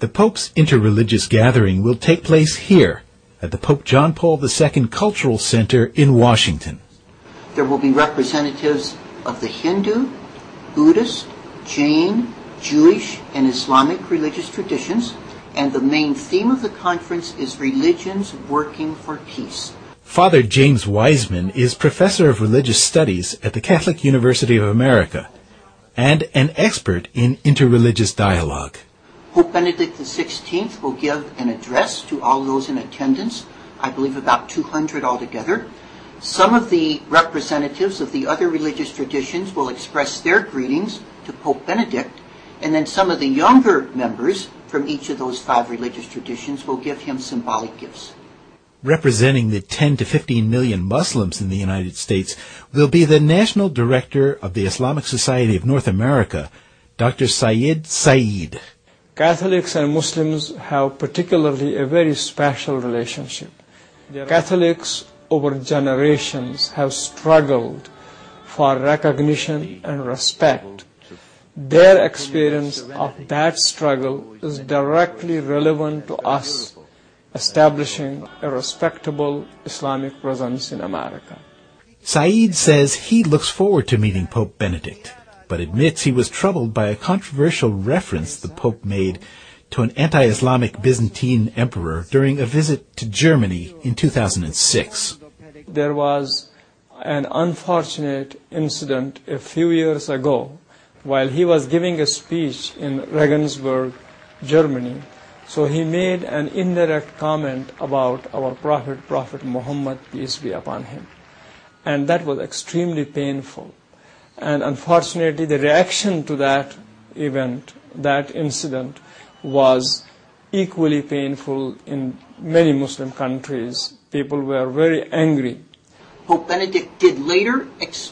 The Pope's interreligious gathering will take place here at the Pope John Paul II Cultural Center in Washington. There will be representatives of the Hindu, Buddhist, Jain, Jewish, and Islamic religious traditions, and the main theme of the conference is Religions Working for Peace. Father James Wiseman is Professor of Religious Studies at the Catholic University of America and an expert in interreligious dialogue. Pope Benedict XVI will give an address to all those in attendance, I believe about 200 altogether. Some of the representatives of the other religious traditions will express their greetings to Pope Benedict, and then some of the younger members from each of those 5 religious traditions will give him symbolic gifts. Representing the 10 to 15 million Muslims in the United States will be the National Director of the Islamic Society of North America, Dr. Syed Saeed. Catholics and Muslims have particularly a very special relationship. Catholics over generations have struggled for recognition and respect. Their experience of that struggle is directly relevant to us establishing a respectable Islamic presence in America. Saeed says he looks forward to meeting Pope Benedict, but admits he was troubled by a controversial reference the Pope made to an anti-Islamic Byzantine emperor during a visit to Germany in 2006. There was an unfortunate incident a few years ago while he was giving a speech in Regensburg, Germany. So he made an indirect comment about our Prophet Muhammad, peace be upon him. And that was extremely painful. And unfortunately, the reaction to that event, that incident, was equally painful in many Muslim countries. People were very angry. Pope Benedict did later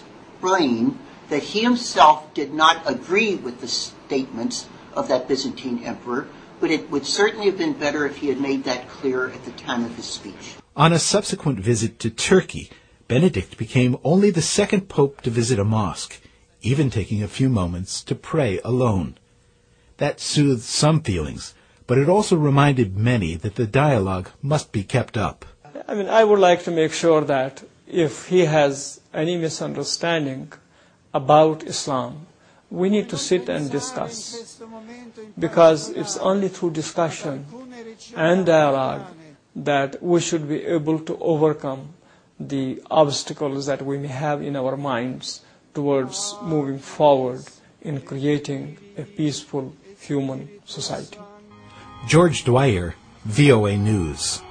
explain that he himself did not agree with the statements of that Byzantine emperor, but it would certainly have been better if he had made that clear at the time of his speech. On a subsequent visit to Turkey, Benedict became only the second pope to visit a mosque, even taking a few moments to pray alone. That soothed some feelings, but it also reminded many that the dialogue must be kept up. I would like to make sure that if he has any misunderstanding about Islam, we need to sit and discuss, because it's only through discussion and dialogue that we should be able to overcome the obstacles that we may have in our minds towards moving forward in creating a peaceful human society. George Dwyer, VOA News.